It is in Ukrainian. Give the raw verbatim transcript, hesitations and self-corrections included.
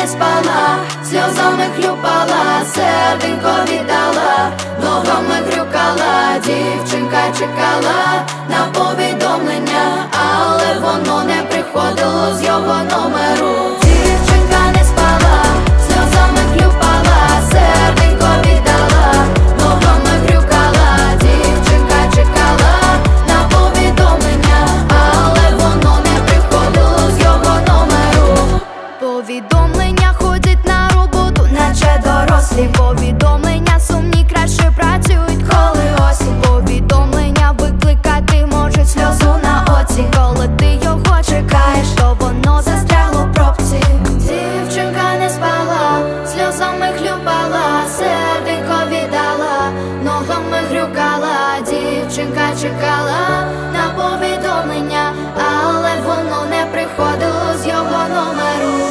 не спала, сльозами хлюпала, серденько віддала, ногами грюкала, дівчинка чекала на повідомлення, але воно не приходило з його номеру. Дівчинка не спала, сльозами хлюпала, серденько віддала, ногами грюкала, дівчинка чекала на повідомлення, але воно не приходило з його номеру. Повідомлення ходять на роботу, наче дорослі. Повідомлення сумні краще працюють, коли осінь. Повідомлення викликати можуть сльозу на оці. Коли ти його чекаєш, то воно застрягло в пробці. Дівчинка не спала, сльозами хлюпала, серденько віддала, ногами грюкала, дівчинка чекала на повідомлення, але воно не приходило з його номеру.